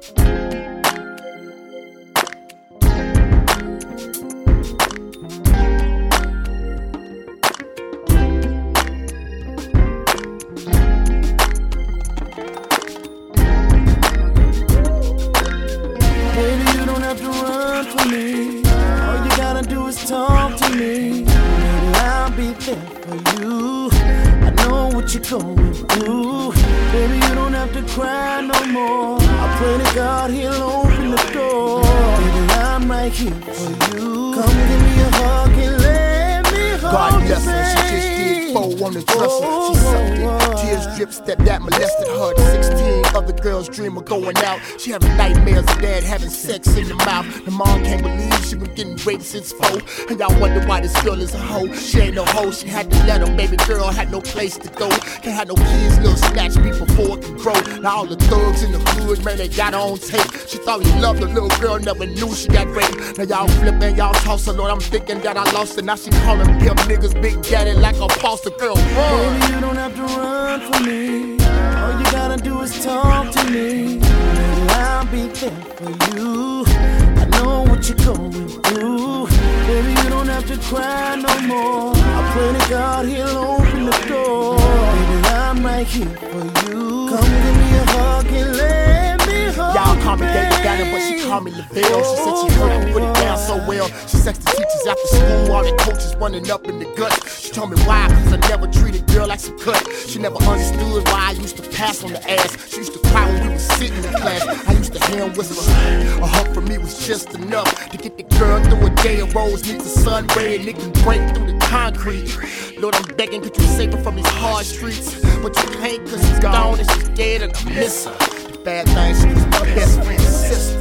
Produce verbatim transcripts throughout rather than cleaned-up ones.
Talk to me, baby, I'll be there for you. I know what you're going through. Baby, you don't have to cry no more. I pray to God he'll open the door. Baby, I'm right here for you. Come give me a hug and let me hold God you, bless her, she just did four on the dresser. She sucked it, tears drip, stepdad molested her. sixteen other girls dream of going out. She having nightmares of dad having sex in the mouth. The mom can't believe she been getting raped since four. And y'all wonder why this girl is a hoe. She ain't no hoe, she had to let her. Baby girl had no place to go. Can't have no kids, little snatch me before it can grow. Now all the thugs in the hood, man, they got her on tape. She thought he loved the little girl, never knew she got raped. Now y'all flipping, y'all tossing, Lord, I'm thinking that I lost her. Now she calling pimp niggas big daddy like a foster girl. Run. Baby, you don't have to run from me. All you gotta do is talk to me. Baby, I'll be there for you. I know what you're going through. Baby, you don't have to cry no more. I pray to God he'll open the door. Baby, I'm right here for you. Come give me a hug and let me hold Y'all call me you, David Banner, but she call me LaVelle. She said she heard me put it down so well. She sexed the teachers after school, all the coaches running up in the guts. She told me why, cause I never treated girl like some cut. She never understood why I used to pass on the ass. She used to cry when we was sitting in class. I used to hear him whisper. A hug from me was just enough to get the girl through a day of rose. Needs a sun ray and it can break through the concrete. Lord, I'm begging, could you save her from these hard streets? But you can't, cause she's gone and she's dead and I miss her. The bad thing, she was my best friend's sister.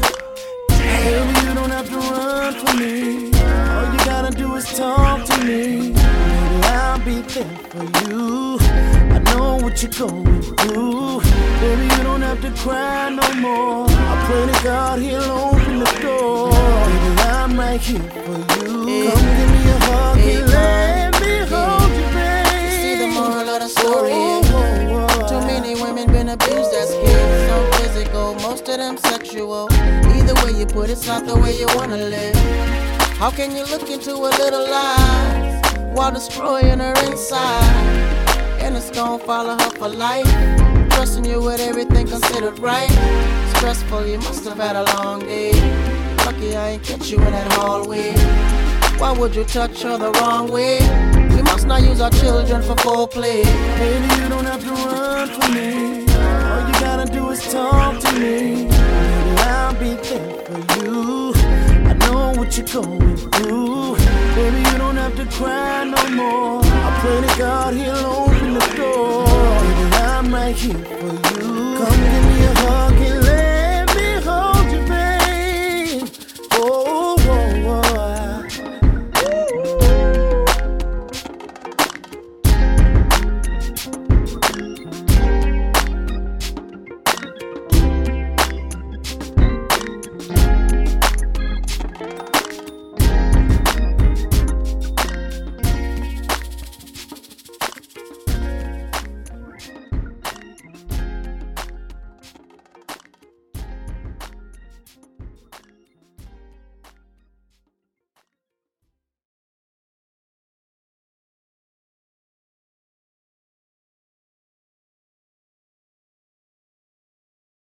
Baby, you don't have to run from me. All you gotta do is talk to me. Baby, I'll be there for you. I know what you're going through. Baby, you don't have to cry no more. I pray to God he'll open the door. Baby, I'm right here for you. Come give me a hug and let me hold you, baby. You see the moral of the story is too many women been abused as kids. Some physical, most of them sexual. Either way you put it, it's not the way you wanna live. How can you look into a little lie while destroying her inside? And it's gon' follow her for life. Trusting you with everything considered right. Stressful, you must have had a long day. Lucky I ain't catch you in that hallway. Why would you touch her the wrong way? We must not use our children for foreplay. Baby, you don't have to run from me. All you gotta do is talk to me. Baby, I'll be there for you. I know what you're going through. Baby, you don't have to cry no more. I pray to God he'll open the door. Baby, I'm right here for you. Come give me